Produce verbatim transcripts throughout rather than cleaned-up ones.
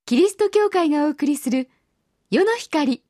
キリスト教会がお送りする世の光。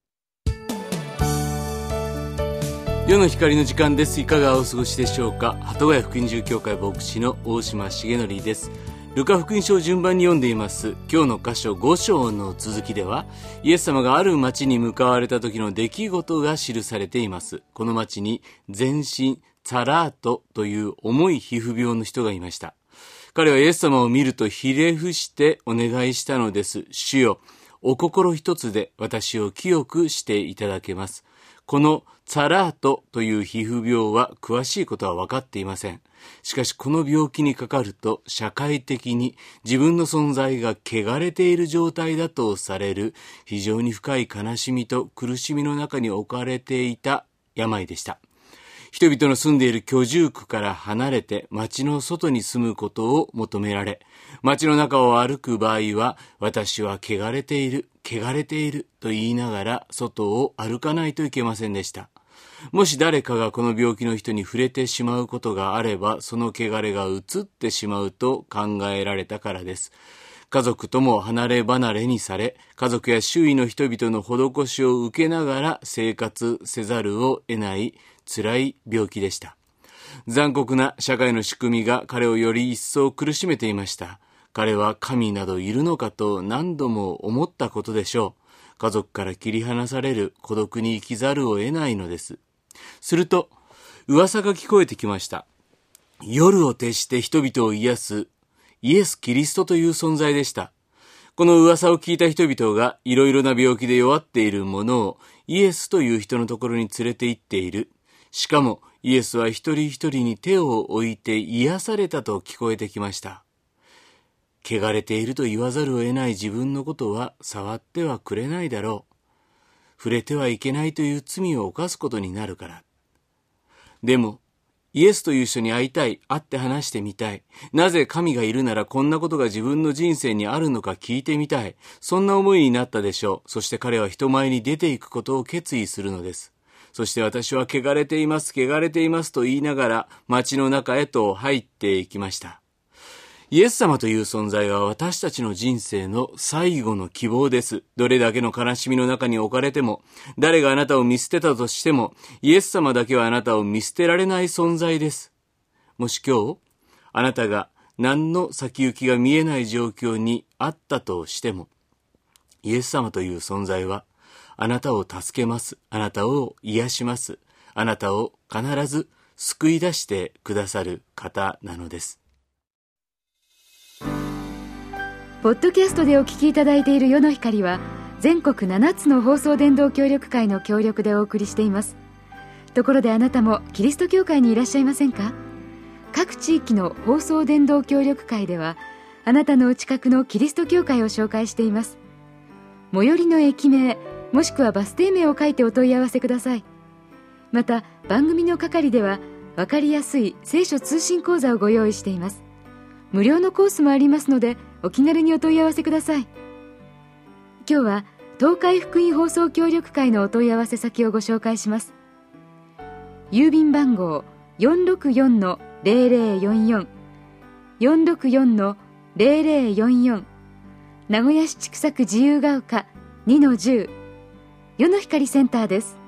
世の光の時間です。いかがお過ごしでしょうか。鳩ヶ谷福音住教会牧師の大島重則です。ルカ福音書を順番に読んでいます。今日の箇所ご章の続きでは、イエス様がある町に向かわれた時の出来事が記されています。この町に全身ツァラートという重い皮膚病の人がいました。彼はイエス様を見るとひれ伏してお願いしたのです。主よ、お心一つで私を清くしていただけます。このツァラートという皮膚病は詳しいことは分かっていません。しかしこの病気にかかると社会的に自分の存在が汚れている状態だとされる非常に深い悲しみと苦しみの中に置かれていた病でした。人々の住んでいる居住区から離れて町の外に住むことを求められ、町の中を歩く場合は、私は汚れている、汚れていると言いながら外を歩かないといけませんでした。もし誰かがこの病気の人に触れてしまうことがあれば、その汚れが移ってしまうと考えられたからです。家族とも離れ離れにされ、家族や周囲の人々の施しを受けながら生活せざるを得ない辛い病気でした。残酷な社会の仕組みが彼をより一層苦しめていました。彼は神などいるのかと何度も思ったことでしょう。家族から切り離される孤独に生きざるを得ないのです。すると噂が聞こえてきました。夜を徹して人々を癒すイエス・キリストという存在でした。この噂を聞いた人々がいろいろな病気で弱っているものをイエスという人のところに連れて行っている。しかもイエスは一人一人に手を置いて癒されたと聞こえてきました。汚れていると言わざるを得ない自分のことは触ってはくれないだろう。触れてはいけないという罪を犯すことになるから。でもイエスという人に会いたい、会って話してみたい。なぜ神がいるならこんなことが自分の人生にあるのか聞いてみたい。そんな思いになったでしょう。そして彼は人前に出ていくことを決意するのです。そして私は汚れています、汚れていますと言いながら町の中へと入っていきました。イエス様という存在は私たちの人生の最後の希望です。どれだけの悲しみの中に置かれても、誰があなたを見捨てたとしても、イエス様だけはあなたを見捨てられない存在です。もし今日、あなたが何の先行きが見えない状況にあったとしても、イエス様という存在は、あなたを助けます。あなたを癒します。あなたを必ず救い出してくださる方なのです。 ポッドキャストでお聞きいただいている世の光は全国ななつの放送伝道協力会の協力でお送りしています。ところであなたもキリスト教会にいらっしゃいませんか？各地域の放送伝道協力会ではあなたのお近くのキリスト教会を紹介しています。最寄りの駅名もしくはバス停名を書いてお問い合わせください。また番組の係では分かりやすい聖書通信講座をご用意しています。無料のコースもありますのでお気軽にお問い合わせください。今日は東海福音放送協力会のお問い合わせ先をご紹介します。郵便番号 よんろくよんのゼロゼロよんよん よんろくよんのゼロゼロよんよん 名古屋市千種区自由が丘 にのじゅう 世の光センターです。